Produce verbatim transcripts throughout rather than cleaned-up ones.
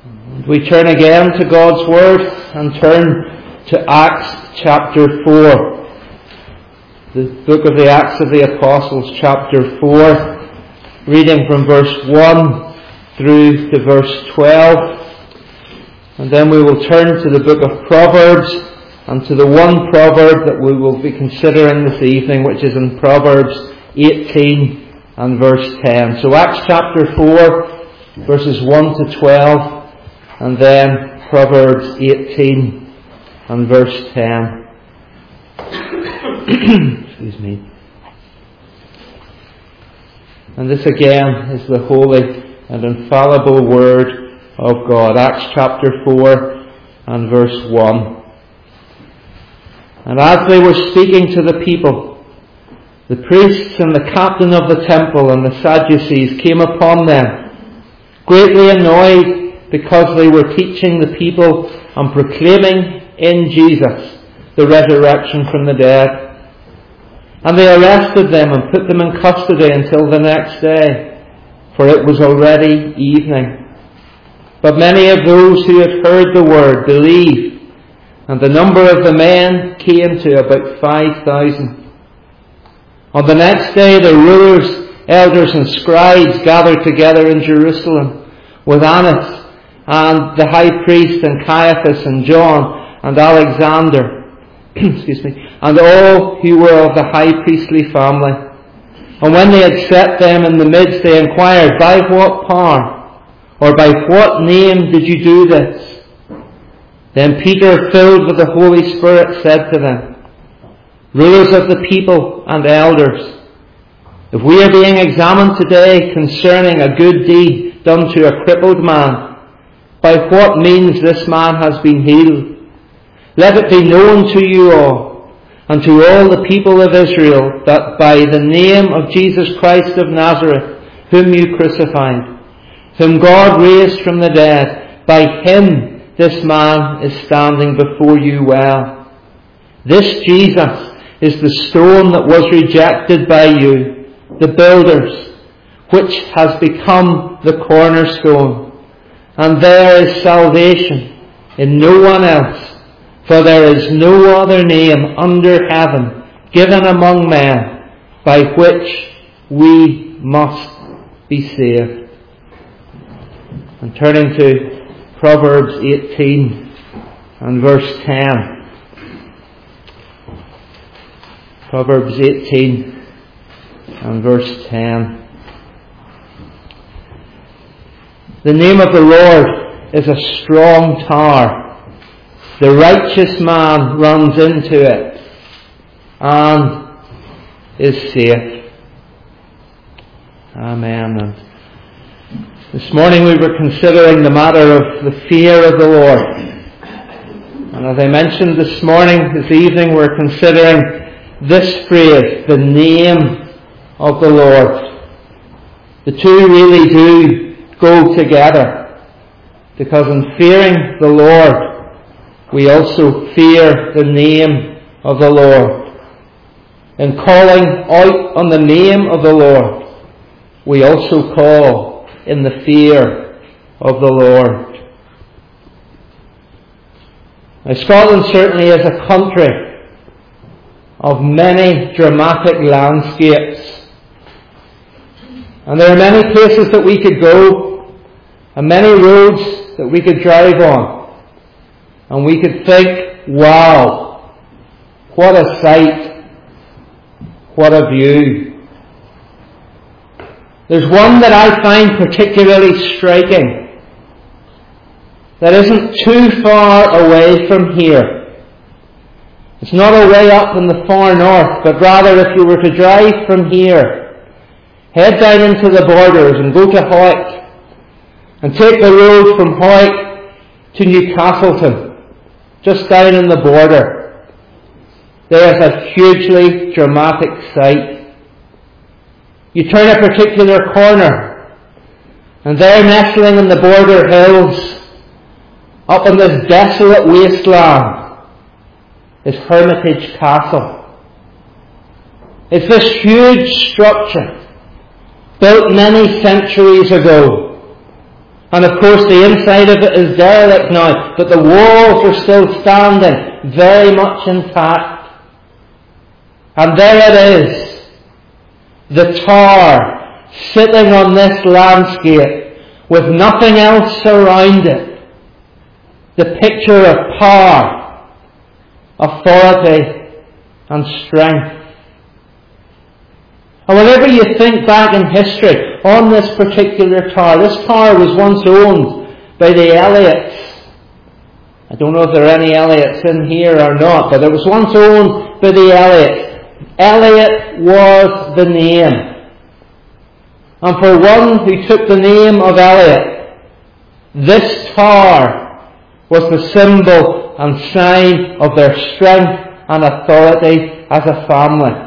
We turn again to God's Word and turn to Acts chapter four. The book of the Acts of the Apostles, chapter four, reading from verse one through to verse twelve. And then we will turn to the book of Proverbs and to the one proverb that we will be considering this evening, which is in Proverbs eighteen and verse ten. So Acts chapter four, verses one to twelve. And then Proverbs eighteen and verse ten. Excuse me. And this again is the holy and infallible Word of God. Acts chapter four and verse one. And as they were speaking to the people, the priests and the captain of the temple and the Sadducees came upon them, greatly annoyed because they were teaching the people and proclaiming in Jesus the resurrection from the dead. And they arrested them and put them in custody until the next day, for it was already evening. But many of those who had heard the word believed, and the number of the men came to about five thousand. On the next day the rulers, elders and scribes gathered together in Jerusalem with Annas and the high priest and Caiaphas and John and Alexander, excuse me, and all who were of the high priestly family. And when they had set them in the midst, they inquired, by what power or by what name did you do this? Then Peter, filled with the Holy Spirit, said to them, rulers of the people and elders, if we are being examined today concerning a good deed done to a crippled man, by what means this man has been healed, let it be known to you all, and to all the people of Israel, that by the name of Jesus Christ of Nazareth, whom you crucified, whom God raised from the dead, by him this man is standing before you well. This Jesus is the stone that was rejected by you, the builders, which has become the cornerstone. And there is salvation in no one else, for there is no other name under heaven given among men by which we must be saved. And turning to Proverbs eighteen and verse ten. Proverbs eighteen and verse ten. The name of the Lord is a strong tower. The righteous man runs into it and is safe. Amen. And this morning we were considering the matter of the fear of the Lord. And as I mentioned this morning, this evening, we're considering this phrase, the name of the Lord. The two really do go together, because in fearing the Lord we also fear the name of the Lord. In calling out on the name of the Lord we also call in the fear of the Lord. Now, Scotland certainly is a country of many dramatic landscapes. And there are many places that we could go, and many roads that we could drive on. And we could think, wow, what a sight, what a view. There's one that I find particularly striking, that isn't too far away from here. It's not a way up in the far north, but rather if you were to drive from here, head down into the borders and go to Hawick, and take the road from Hawick to Newcastleton, just down in the border. There is a hugely dramatic sight. You turn a particular corner, and there, nestling in the border hills, up in this desolate wasteland, is Hermitage Castle. It's this huge structure built many centuries ago, And of course the inside of it is derelict now, but the walls are still standing, very much intact. And there it is, the tower, sitting on this landscape, with nothing else around it. The picture of power, authority, and strength. And whenever you think back in history on this particular tower, this tower was once owned by the Elliots. I don't know if there are any Elliots in here or not, but it was once owned by the Elliots. Elliot was the name. And for one who took the name of Elliot, this tower was the symbol and sign of their strength and authority as a family.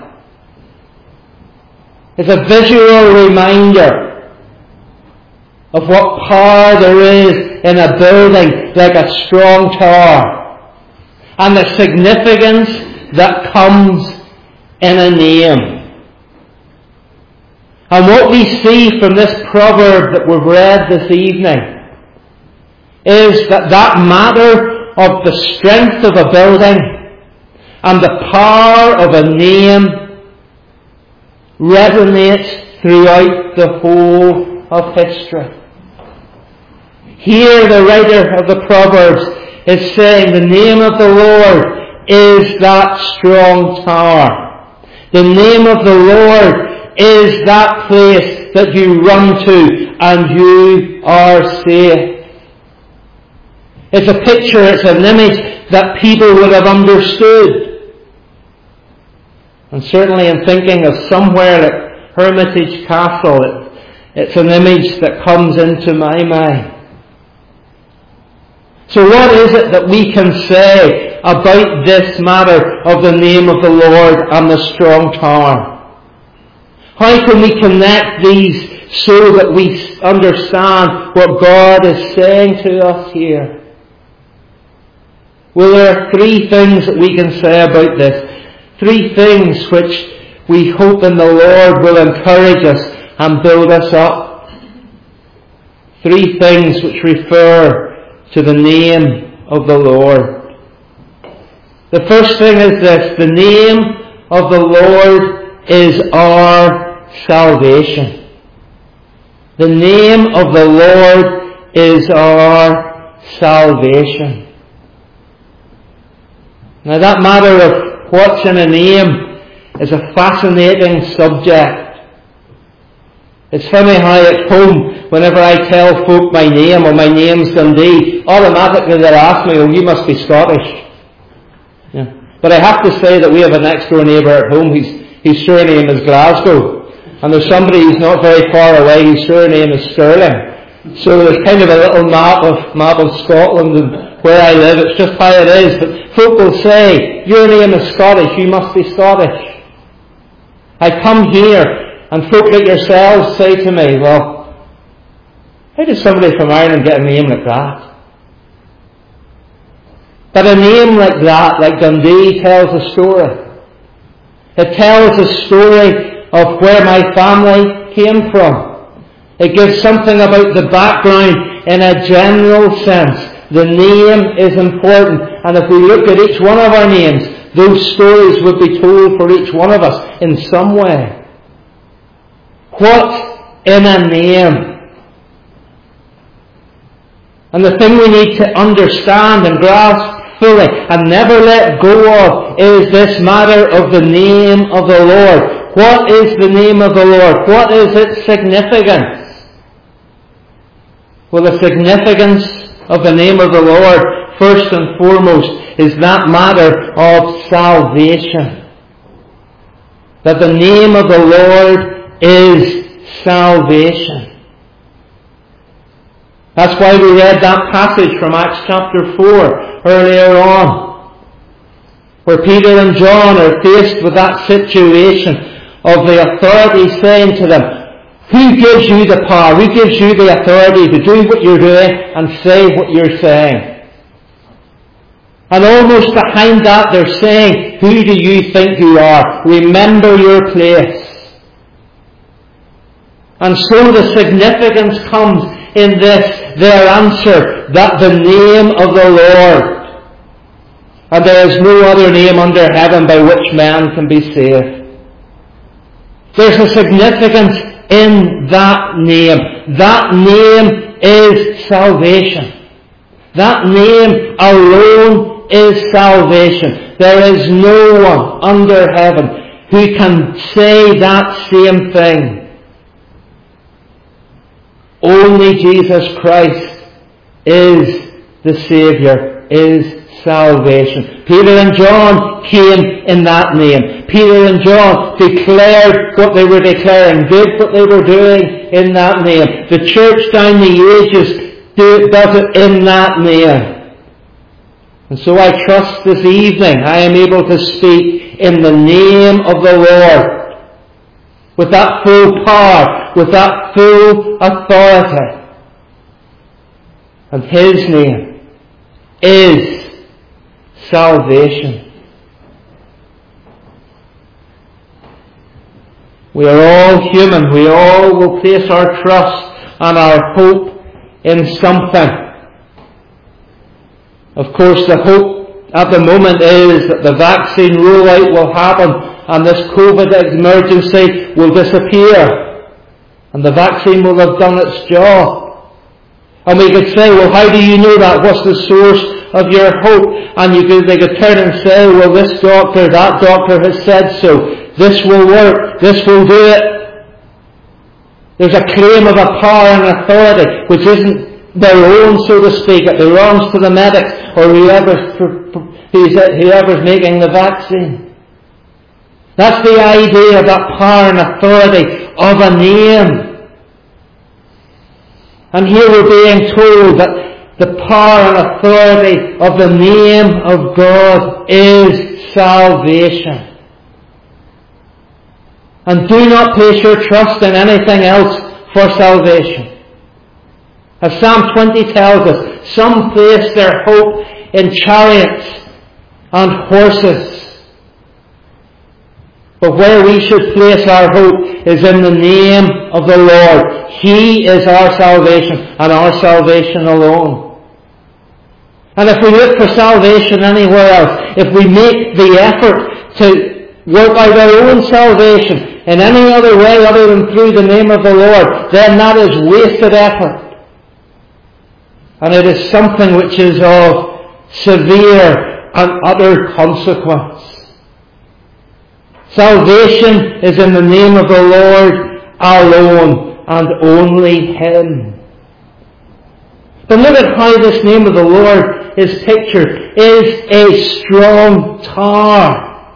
It's a visual reminder of what power there is in a building like a strong tower, and the significance that comes in a name. And what we see from this proverb that we've read this evening is that that matter of the strength of a building and the power of a name resonates throughout the whole of history. Here the writer of the Proverbs is saying the name of the Lord is that strong tower. The name of the Lord is that place that you run to and you are safe. It's a picture, it's an image that people would have understood. And certainly in thinking of somewhere like Hermitage Castle, it, it's an image that comes into my mind. So what is it that we can say about this matter of the name of the Lord and the strong tower? How can we connect these so that we understand what God is saying to us here? Well, there are three things that we can say about this. Three things which we hope in the Lord will encourage us and build us up. Three things which refer to the name of the Lord. The first thing is this: the name of the Lord is our salvation. The name of the Lord is our salvation. Now that matter of what's in a name is a fascinating subject. It's funny how at home, whenever I tell folk my name or my name's Dundee, automatically they'll ask me, oh, you must be Scottish. Yeah. But I have to say that we have a next door neighbour at home, whose, whose surname is Glasgow. And there's somebody who's not very far away whose surname is Stirling. So there's kind of a little map of, map of Scotland and where I live. It's just how it is. But folk will say, your name is Scottish, you must be Scottish. I come here and folk like yourselves say to me, well, how did somebody from Ireland get a name like that? But a name like that, like Dundee, tells a story. It tells a story of where my family came from. It gives something about the background in a general sense. The name is important, and if we look at each one of our names, those stories would be told for each one of us in some way. What's in a name? And the thing we need to understand and grasp fully and never let go of is this matter of the name of the Lord. What is the name of the Lord? What is its significance? Well, the significance of the name of the Lord, first and foremost, is that matter of salvation. That the name of the Lord is salvation. That's why we read that passage from Acts chapter four earlier on, where Peter and John are faced with that situation of the authority saying to them, who gives you the power? Who gives you the authority to do what you're doing and say what you're saying? And almost behind that they're saying, who do you think you are? Remember your place. And so the significance comes in this, their answer, that the name of the Lord, and there is no other name under heaven by which man can be saved. There's a significance in that name. That name is salvation. That name alone is salvation. There is no one under heaven who can say that same thing. Only Jesus Christ is the Saviour, is salvation. Peter and John came in that name. Peter and John declared what they were declaring, did what they were doing in that name. The church down the ages do, does it in that name. And so I trust this evening I am able to speak in the name of the Lord, with that full power, with that full authority. And His name is salvation. We are all human. We all will place our trust and our hope in something. Of course, the hope at the moment is that the vaccine rollout will happen and this COVID emergency will disappear and the vaccine will have done its job. And we could say, well, how do you know that? What's the source of your hope? And you could, they could turn and say, well, this doctor, that doctor has said so. This will work. This will do it. There's a claim of a power and authority which isn't their own, so to speak. It belongs to the medics or whoever's, whoever's making the vaccine. That's the idea of that power and authority of a name. And here we're being told that the power and authority of the name of God is salvation. And do not place your trust in anything else for salvation. As Psalm twenty tells us, some place their hope in chariots and horses. But where we should place our hope is in the name of the Lord. He is our salvation and our salvation alone. And if we look for salvation anywhere else, if we make the effort to work out our own salvation in any other way other than through the name of the Lord, then that is wasted effort. And it is something which is of severe and utter consequence. Salvation is in the name of the Lord alone and only Him. But look at how this name of the Lord is pictured. Is a strong tower.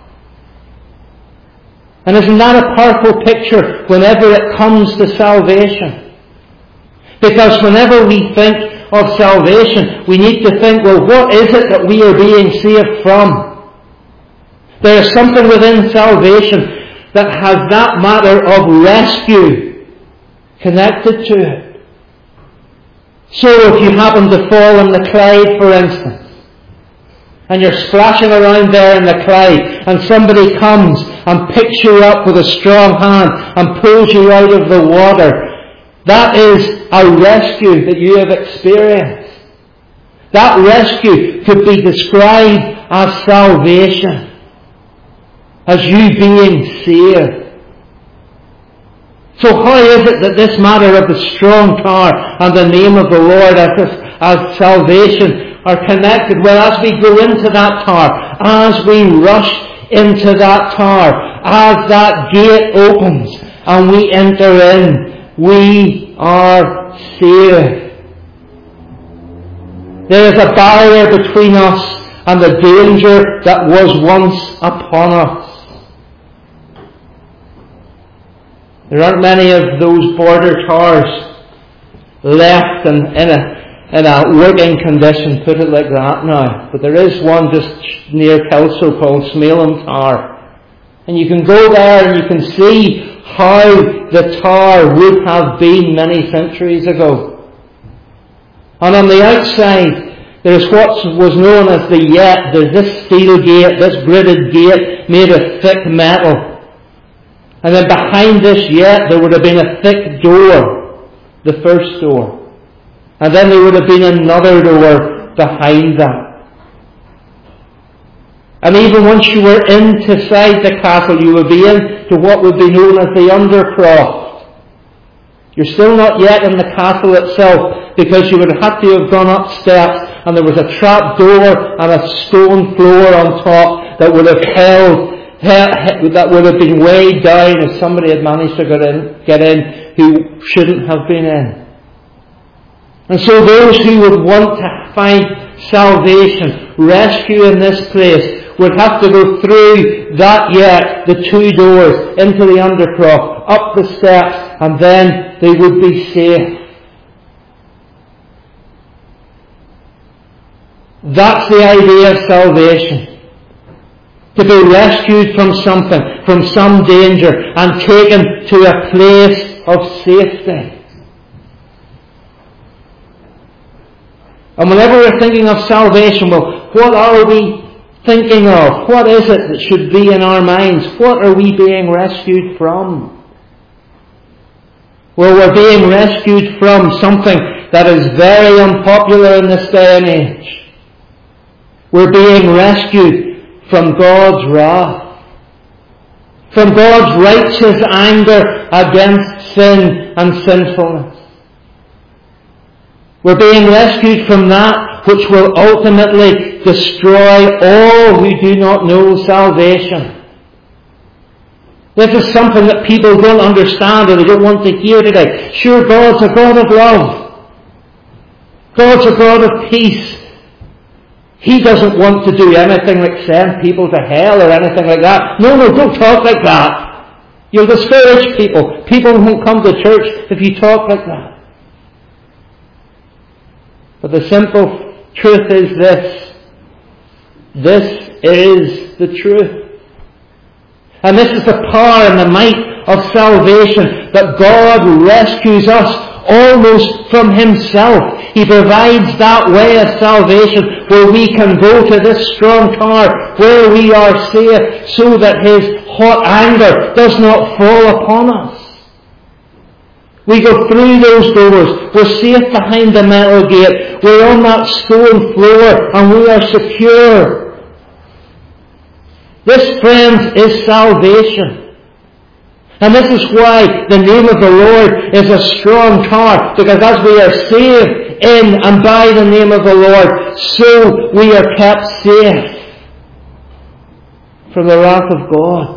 And isn't that a powerful picture whenever it comes to salvation? Because whenever we think of salvation, we need to think, well, what is it that we are being saved from? There is something within salvation that has that matter of rescue connected to it. So if you happen to fall in the Clyde, for instance, and you're splashing around there in the Clyde, and somebody comes and picks you up with a strong hand and pulls you out of the water, that is a rescue that you have experienced. That rescue could be described as salvation. As you being saved. So how is it that this matter of the strong tower and the name of the Lord as, as salvation are connected? Well, as we go into that tower, as we rush into that tower, as that gate opens and we enter in, we are saved. There is a barrier between us and the danger that was once upon us. There aren't many of those border towers left in, in, a, in a working condition, put it like that now. But there is one just near Kelso called Smailham Tower. And you can go there and you can see how the tower would have been many centuries ago. And on the outside, there's what was known as the yett. There's this steel gate, this gridded gate made of thick metal. And then behind this yet, there would have been a thick door, the first door. And then there would have been another door behind that. And even once you were inside the castle, you would be into what would be known as the undercroft. You're still not yet in the castle itself, because you would have had to have gone up steps, and there was a trap door and a stone floor on top that would have held, that would have been weighed down if somebody had managed to get in, get in who shouldn't have been in. And so those who would want to find salvation, rescue in this place, would have to go through that yet, the two doors, into the undercroft, up the steps, and then they would be safe. That's the idea of salvation. To be rescued from something, from some danger, and taken to a place of safety. And whenever we're thinking of salvation, well, what are we thinking of? What is it that should be in our minds? What are we being rescued from? Well, we're being rescued from something that is very unpopular in this day and age. We're being rescued from God's wrath, from God's righteous anger against sin and sinfulness. We're being rescued from that which will ultimately destroy all who do not know salvation. This is something that people don't understand or they don't want to hear today. Sure, God's a God of love. God's a God of peace. He doesn't want to do anything like send people to hell or anything like that. No, no, don't talk like that. You'll discourage people. People won't come to church if you talk like that. But the simple truth is this. This is the truth. And this is the power and the might of salvation, that God rescues us almost from Himself. He provides that way of salvation where we can go to this strong tower where we are safe, so that His hot anger does not fall upon us. We go through those doors. We're safe behind the metal gate. We're on that stone floor and we are secure. This, friends, is salvation. And this is why the name of the Lord is a strong tower. Because as we are saved in and by the name of the Lord, so we are kept safe from the wrath of God.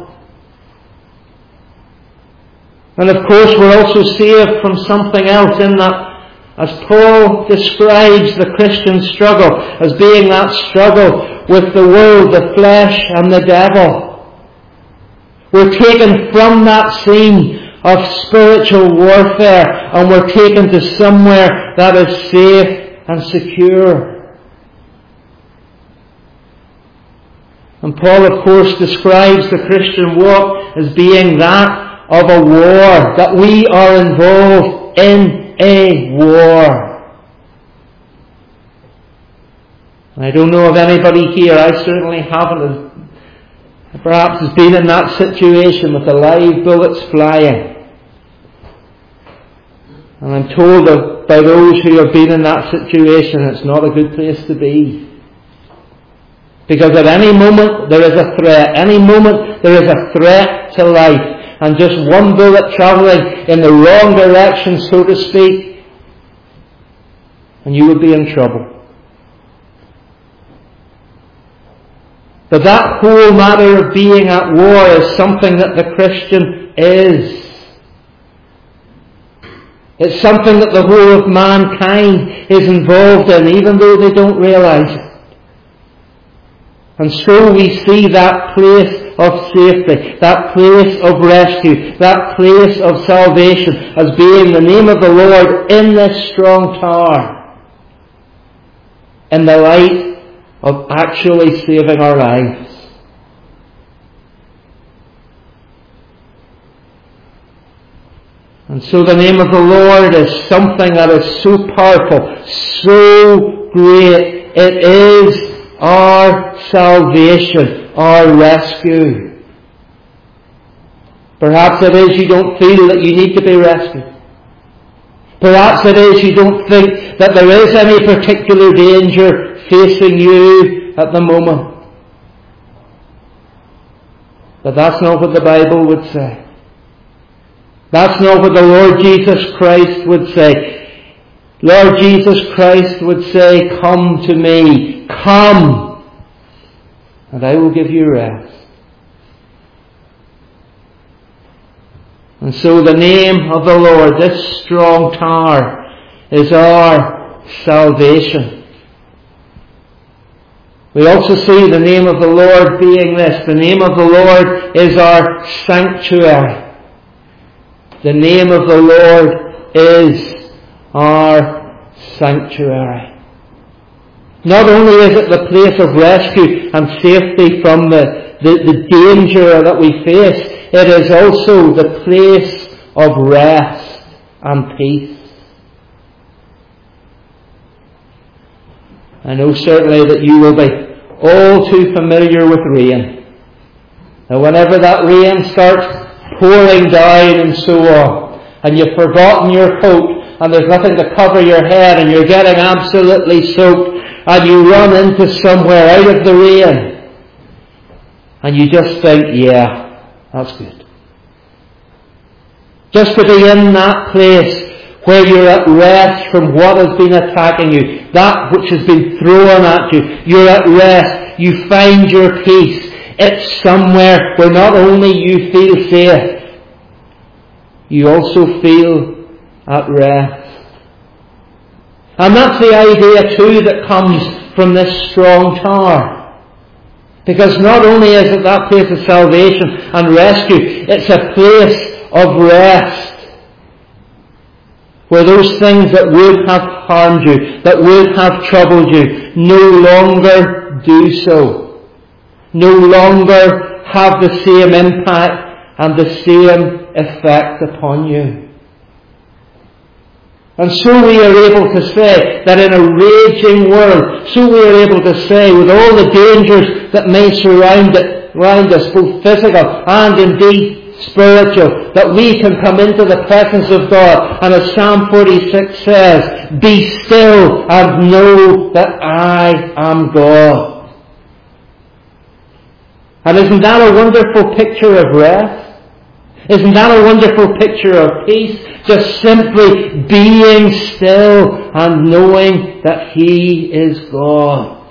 And of course we're also saved from something else in that, as Paul describes the Christian struggle as being that struggle with the world, the flesh and the devil. We're taken from that scene of spiritual warfare and we're taken to somewhere that is safe and secure. And Paul, of course, describes the Christian walk as being that of a war, that we are involved in a war. I don't know of anybody here, I certainly haven't, perhaps has been in that situation with the live bullets flying. And I'm told of, by those who have been in that situation, it's not a good place to be. Because at any moment there is a threat, any moment there is a threat to life. And just one bullet travelling in the wrong direction, so to speak, and you would be in trouble. But that whole matter of being at war is something that the Christian is. It's something that the whole of mankind is involved in, even though they don't realise it. And so we see that place of safety, that place of rescue, that place of salvation as being the name of the Lord in this strong tower, in the light of actually saving our lives. And so the name of the Lord is something that is so powerful, so great. It is our salvation, our rescue. Perhaps it is you don't feel that you need to be rescued. Perhaps it is you don't think that there is any particular danger facing you at the moment. But that's not what the Bible would say. That's not what the Lord Jesus Christ would say. Lord Jesus Christ would say, come to me, come, and I will give you rest. And so the name of the Lord, this strong tower, is our salvation. We also see the name of the Lord being this. The name of the Lord is our sanctuary. The name of the Lord is our sanctuary. Not only is it the place of rescue and safety from the, the, the danger that we face, it is also the place of rest and peace. I know certainly that you will be all too familiar with rain. Now whenever that rain starts pouring down and so on, and you've forgotten your coat, and there's nothing to cover your head, and you're getting absolutely soaked, and you run into somewhere out of the rain, and you just think, yeah, that's good. Just to be in that place where you're at rest from what has been attacking you, that which has been thrown at you, you're at rest, you find your peace. It's somewhere where not only you feel safe, you also feel at rest. And that's the idea too that comes from this strong tower. Because not only is it that place of salvation and rescue, it's a place of rest. Where those things that would have harmed you, that would have troubled you, no longer do so. No longer have the same impact and the same effect upon you. And so we are able to say that in a raging world, so we are able to say with all the dangers that may surround it, around us, both physical and indeed spiritual, that we can come into the presence of God. And as Psalm forty-six says, be still and know that I am God. And isn't that a wonderful picture of rest? Isn't that a wonderful picture of peace? Just simply being still and knowing that He is God.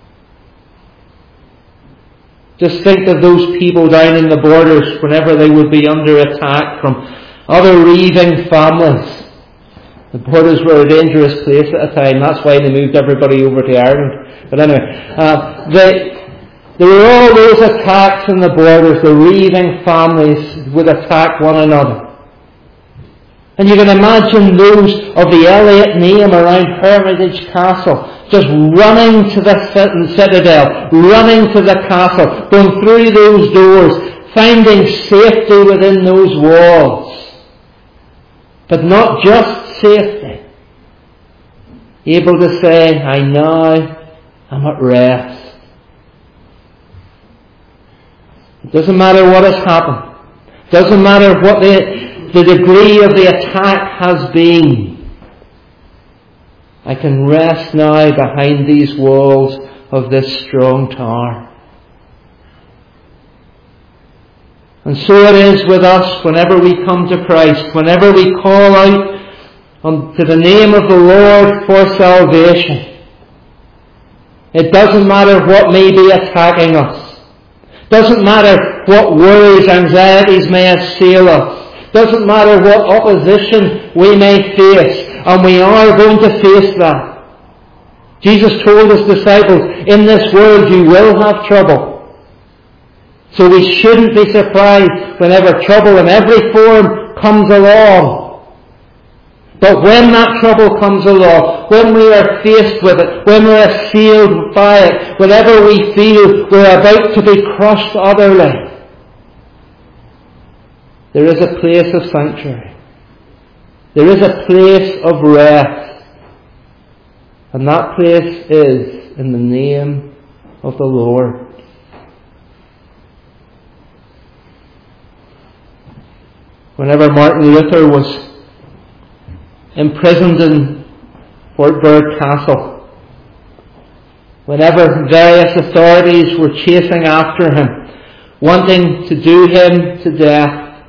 Just think of those people down in the borders whenever they would be under attack from other grieving families. The borders were a dangerous place at a time. That's why they moved everybody over to Ireland. But anyway, uh, they... There were all those attacks on the borders. The grieving families would attack one another. And you can imagine those of the Elliot name around Hermitage Castle just running to the citadel, running to the castle, going through those doors, finding safety within those walls. But not just safety. Able to say, I now am at rest. It doesn't matter what has happened. It doesn't matter what the, the degree of the attack has been. I can rest now behind these walls of this strong tower. And so it is with us whenever we come to Christ, whenever we call out to the name of the Lord for salvation. It doesn't matter what may be attacking us. Doesn't matter what worries, anxieties may assail us. Doesn't matter what opposition we may face. And we are going to face that. Jesus told His disciples, in this world you will have trouble. So we shouldn't be surprised whenever trouble in every form comes along. But when that trouble comes along, when we are faced with it, when we are assailed by it, whenever we feel we're about to be crushed utterly, there is a place of sanctuary. There is a place of rest. And that place is in the name of the Lord. Whenever Martin Luther was imprisoned in Wartburg Castle, whenever various authorities were chasing after him, wanting to do him to death,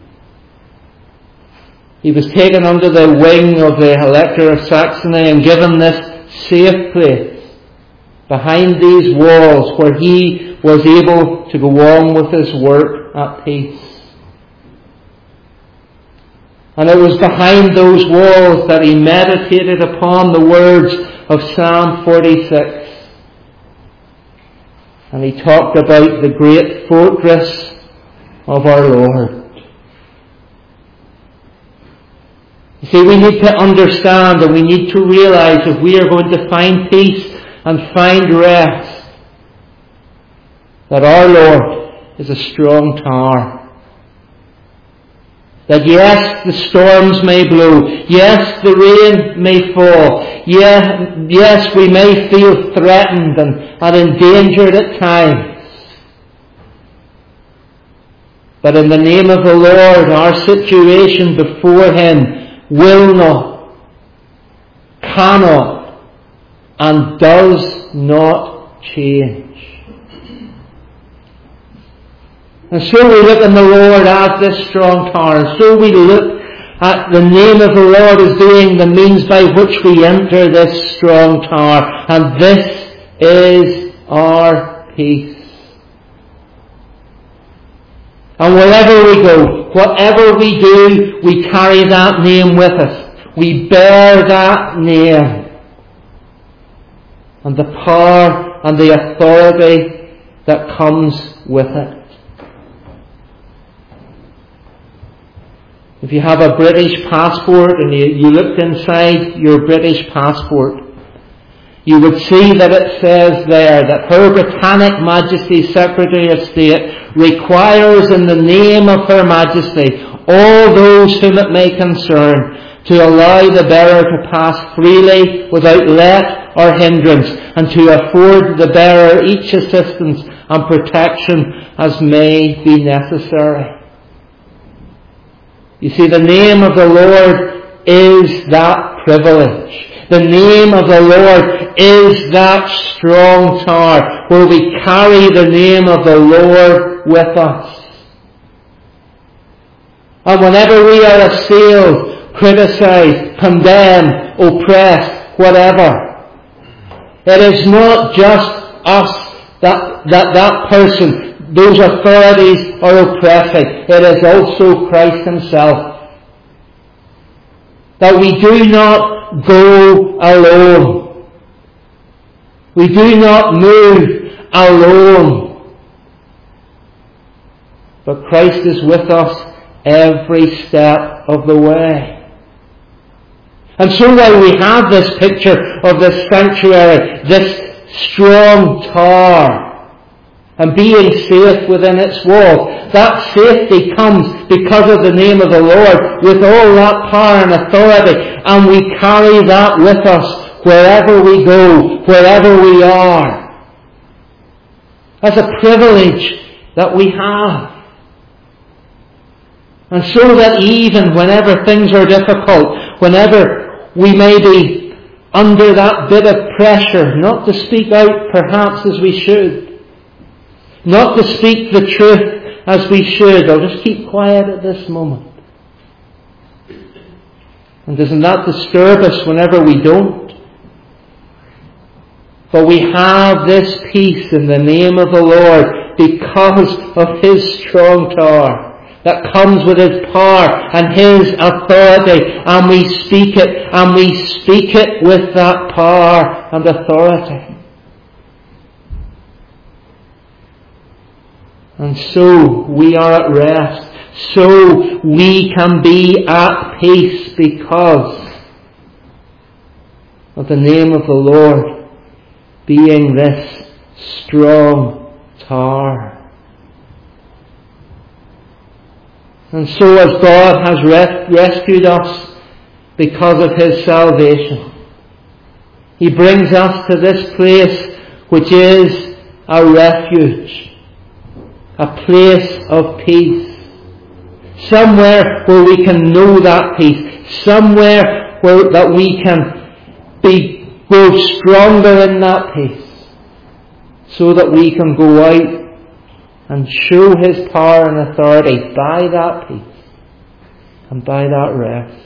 he was taken under the wing of the Elector of Saxony and given this safe place behind these walls where he was able to go on with his work at peace. And it was behind those walls that he meditated upon the words of Psalm forty-six. And he talked about the great fortress of our Lord. You see, we need to understand and we need to realize if we are going to find peace and find rest, that our Lord is a strong tower. That yes, the storms may blow. Yes, the rain may fall. Yes, yes, we may feel threatened and, and endangered at times. But in the name of the Lord, our situation before Him will not, cannot, and does not change. And so we look in the Lord as this strong tower. And so we look at the name of the Lord as being the means by which we enter this strong tower. And this is our peace. And wherever we go, whatever we do, we carry that name with us. We bear that name. And the power and the authority that comes with it. If you have a British passport and you, you looked inside your British passport, you would see that it says there that Her Britannic Majesty Secretary of State requires in the name of Her Majesty all those whom it may concern to allow the bearer to pass freely without let or hindrance and to afford the bearer each assistance and protection as may be necessary. You see, the name of the Lord is that privilege. The name of the Lord is that strong tower where we carry the name of the Lord with us. And whenever we are assailed, criticized, condemned, oppressed, whatever, it is not just us, that, that, that person, those authorities are oppressing. It is also Christ Himself. That we do not go alone. We do not move alone. But Christ is with us every step of the way. And so while we have this picture of this sanctuary, this strong tower, and being safe within its walls, that safety comes because of the name of the Lord with all that power and authority, and we carry that with us wherever we go, wherever we are. That's a privilege that we have. And so that even whenever things are difficult, whenever we may be under that bit of pressure, not to speak out perhaps as we should, not to speak the truth as we should. I'll just keep quiet at this moment. And doesn't that disturb us whenever we don't? But we have this peace in the name of the Lord because of His strong tower that comes with His power and His authority, and we speak it, and we speak it with that power and authority. And so we are at rest. So we can be at peace because of the name of the Lord being this strong tower. And so as God has re- rescued us because of His salvation, He brings us to this place which is a refuge. A place of peace. Somewhere where we can know that peace. Somewhere where that we can be grow stronger in that peace. So that we can go out and show His power and authority by that peace and by that rest.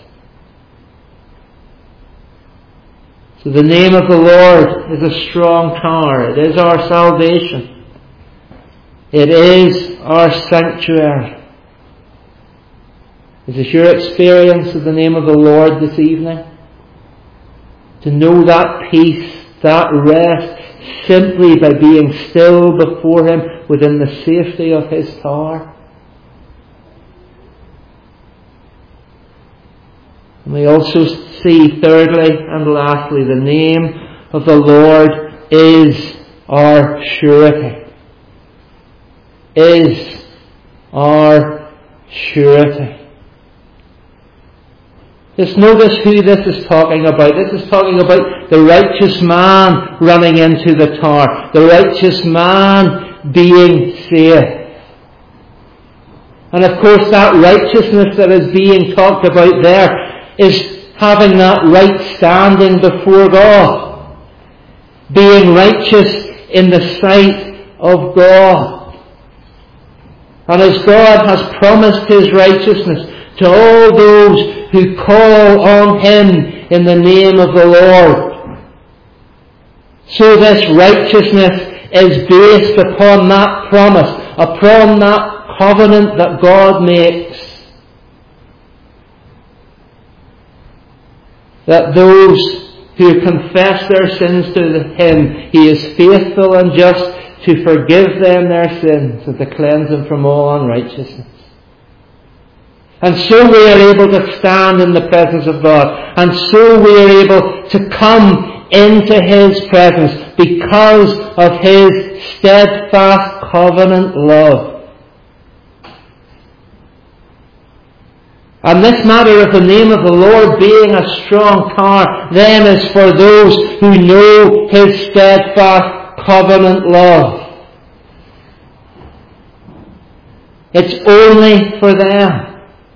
So the name of the Lord is a strong tower. It is our salvation. It is our sanctuary. Is this your experience of the name of the Lord this evening? To know that peace, that rest, simply by being still before Him within the safety of His tower. And we also see, thirdly and lastly, the name of the Lord is our surety. Is our surety. Just notice who this is talking about. This is talking about the righteous man running into the tower. The righteous man being saved. And of course that righteousness that is being talked about there is having that right standing before God. Being righteous in the sight of God. And as God has promised His righteousness to all those who call on Him in the name of the Lord. So this righteousness is based upon that promise, upon that covenant that God makes. That those who confess their sins to Him, He is faithful and just to forgive them their sins and to cleanse them from all unrighteousness. And so we are able to stand in the presence of God. And so we are able to come into His presence because of His steadfast covenant love. And this matter of the name of the Lord being a strong tower then is for those who know His steadfast covenant love. It's only for them.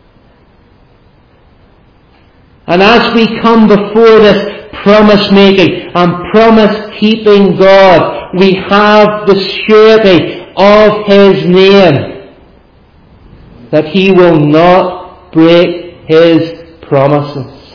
And as we come before this promise-making and promise-keeping God, we have the surety of His name that He will not break His promises.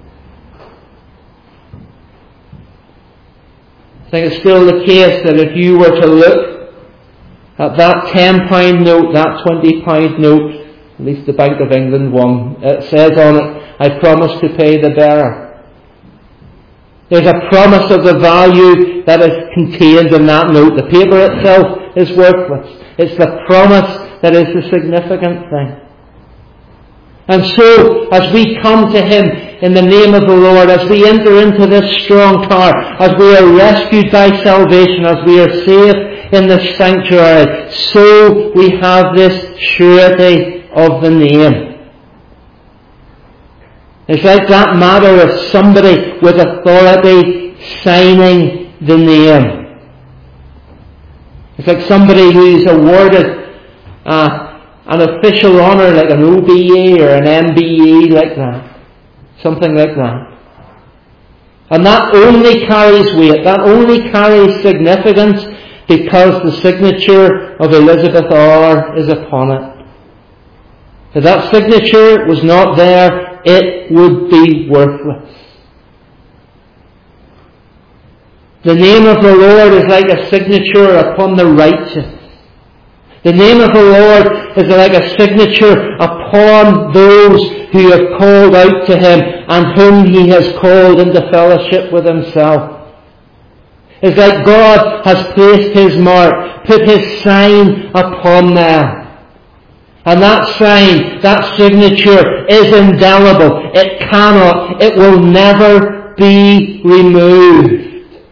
I think it's still the case that if you were to look at that ten pound note, that twenty pound note, at least the Bank of England one, it says on it, I promise to pay the bearer. There's a promise of the value that is contained in that note. The paper itself is worthless. It's the promise that is the significant thing. And so, as we come to Him in the name of the Lord, as we enter into this strong tower, as we are rescued by salvation, as we are safe in the sanctuary, so we have this surety of the name. It's like that matter of somebody with authority signing the name. It's like somebody who's awarded uh, an official honour like an O B E or an M B E like that. Something like that. And that only carries weight, that only carries significance because the signature of Elizabeth Orr is upon it. If that signature was not there, it would be worthless. The name of the Lord is like a signature upon the righteous. The name of the Lord is like a signature upon those who have called out to Him and whom He has called into fellowship with Himself. It's like God has placed His mark, put His sign upon them. And that sign, that signature is indelible. It cannot, it will never be removed.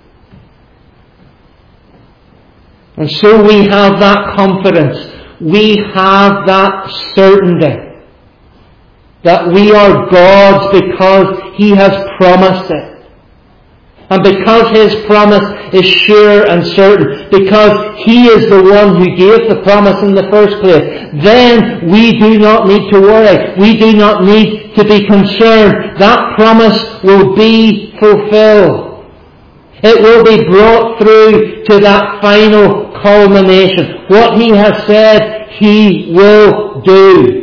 And so we have that confidence. We have that certainty that we are God's because He has promised it. And because His promise is sure and certain, because He is the one who gave the promise in the first place, then we do not need to worry. We do not need to be concerned. That promise will be fulfilled. It will be brought through to that final culmination. What He has said, He will do.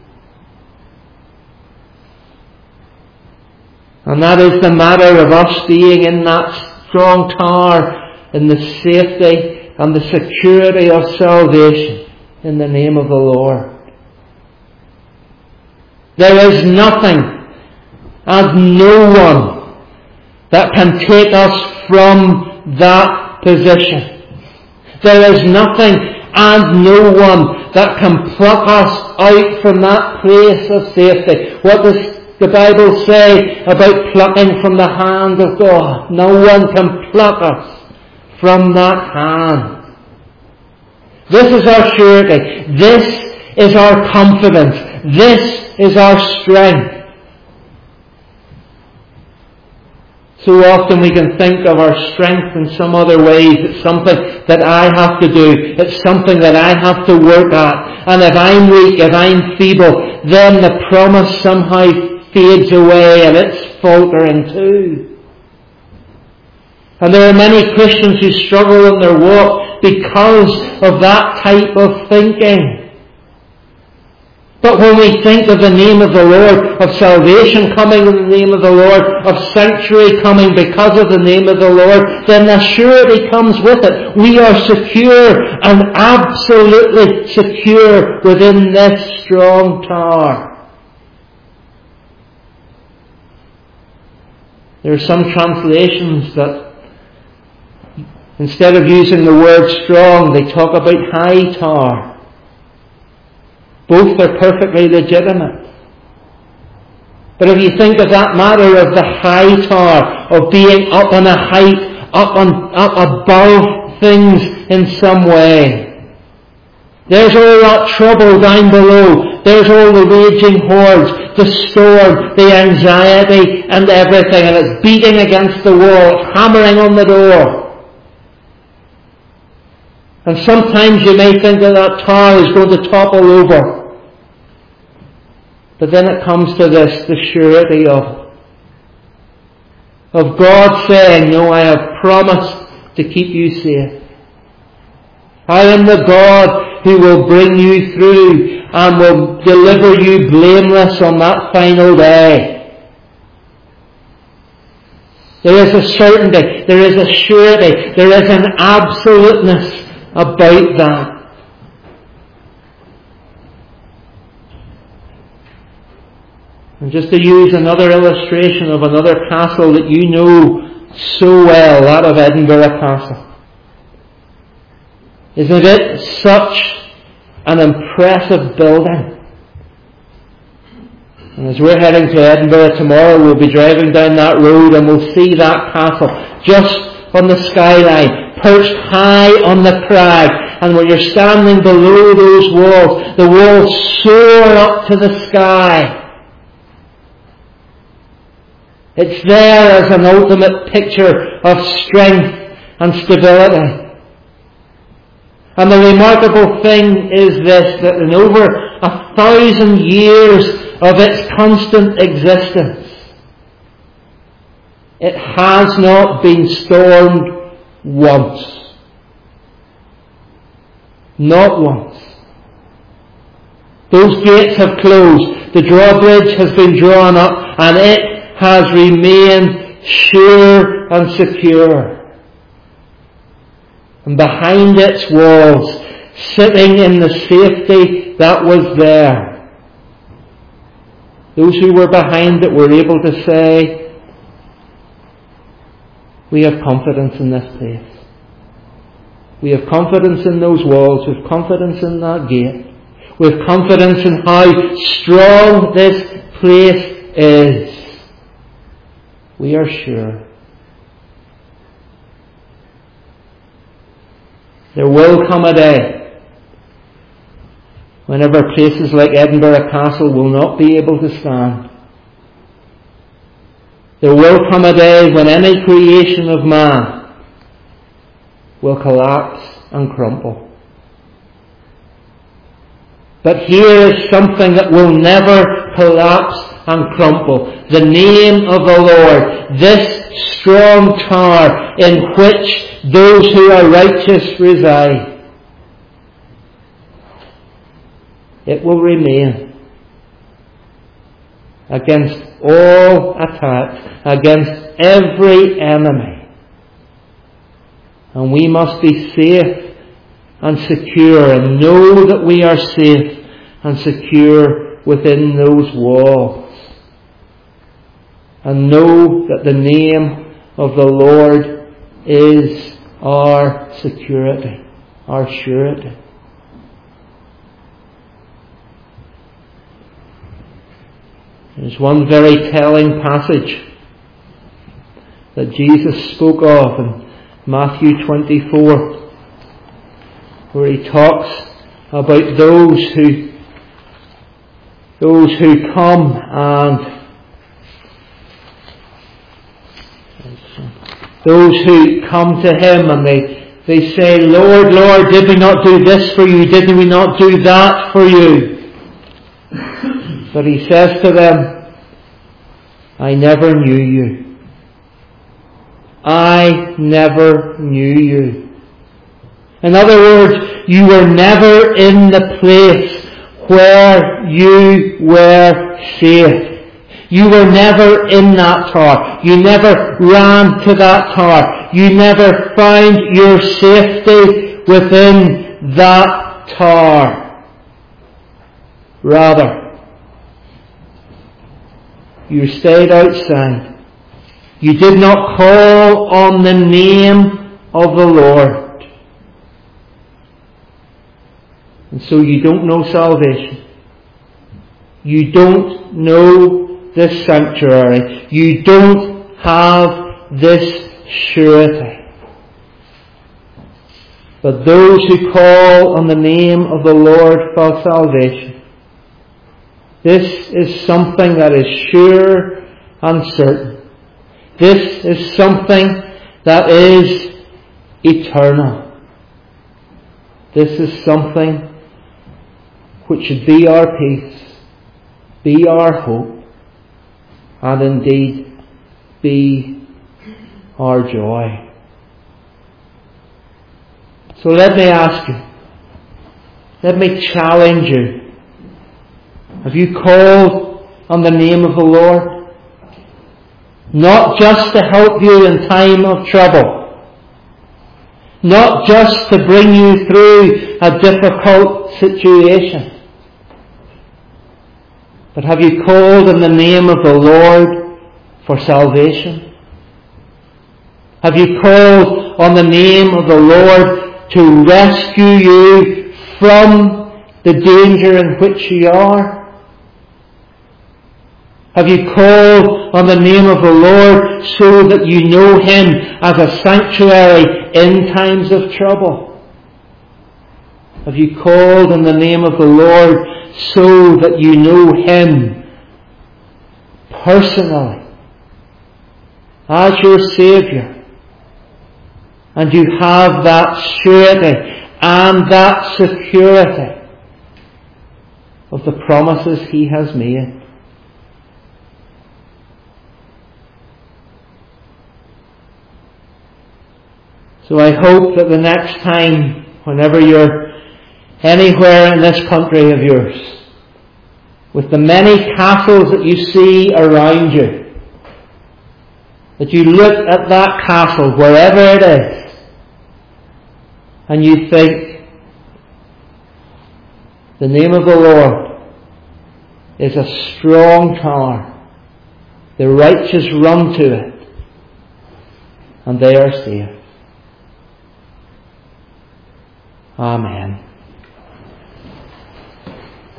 And that is the matter of us being in that strong tower, in the safety and the security of salvation in the name of the Lord. There is nothing and no one that can take us from that position. There is nothing and no one that can pluck us out from that place of safety. What does the Bible say about plucking from the hand of God? No one can pluck us from that hand. This is our surety. This is our confidence. This is our strength. So often we can think of our strength in some other ways. It's something that I have to do. It's something that I have to work at. And if I'm weak, if I'm feeble, then the promise somehow fades away and it's faltering too. And there are many Christians who struggle in their walk because of that type of thinking. But when we think of the name of the Lord, of salvation coming in the name of the Lord, of sanctuary coming because of the name of the Lord, then the surety comes with it. We are secure and absolutely secure within this strong tower. There are some translations that instead of using the word strong, they talk about high tower. Both are perfectly legitimate. But if you think of that matter of the high tower, of being up on a height, up on, up above things in some way, there's all that trouble down below. There's all the raging hordes, the storm, the anxiety and everything, and it's beating against the wall, it's hammering on the door. And sometimes you may think that that tower is going to topple over. But then it comes to this, the surety of it. Of God saying, no, I have promised to keep you safe. I am the God who will bring you through and will deliver you blameless on that final day. There is a certainty, there is a surety, there is an absoluteness about that. And just to use another illustration of another castle that you know so well, that of Edinburgh Castle. Isn't it such an impressive building? And as we're heading to Edinburgh tomorrow, we'll be driving down that road and we'll see that castle just on the skyline, perched high on the crag. And when you're standing below those walls, the walls soar up to the sky. It's there as an ultimate picture of strength and stability. And the remarkable thing is this, that in over a thousand years of its constant existence, it has not been stormed once. Not once. Those gates have closed, the drawbridge has been drawn up, and it has remained sure and secure. And behind its walls, sitting in the safety that was there, those who were behind it were able to say, we have confidence in this place. We have confidence in those walls. We have confidence in that gate. We have confidence in how strong this place is. We are sure. There will come a day whenever places like Edinburgh Castle will not be able to stand. There will come a day when any creation of man will collapse and crumble. But here is something that will never collapse and crumble. The name of the Lord, this strong tower in which those who are righteous reside. It will remain against all attacks, against every enemy. And we must be safe and secure, and know that we are safe and secure within those walls. And know that the name of the Lord is our security, our surety. There's one very telling passage that Jesus spoke of in Matthew twenty-four, where he talks about those who those who come and those who come to him and they, they say, Lord, Lord, did we not do this for you? Did we not do that for you? But he says to them, I never knew you. I never knew you. In other words, you were never in the place where you were safe. You were never in that tower. You never ran to that tower. You never found your safety within that tower. Rather, you stayed outside. You did not call on the name of the Lord. And so you don't know salvation. You don't know this sanctuary. You don't have this surety. But those who call on the name of the Lord for salvation, this is something that is sure and certain. This is something that is eternal. This is something which should be our peace, be our hope, and indeed be our joy. So let me ask you, let me challenge you. Have you called on the name of the Lord? Not just to help you in time of trouble. Not just to bring you through a difficult situation. But have you called on the name of the Lord for salvation? Have you called on the name of the Lord to rescue you from the danger in which you are? Have you called on the name of the Lord so that you know Him as a sanctuary in times of trouble? Have you called on the name of the Lord so that you know Him personally as your Saviour? And you have that surety and that security of the promises He has made. So I hope that the next time, whenever you're anywhere in this country of yours, with the many castles that you see around you, that you look at that castle, wherever it is, and you think, the name of the Lord is a strong tower. The righteous run to it, and they are safe. Amen.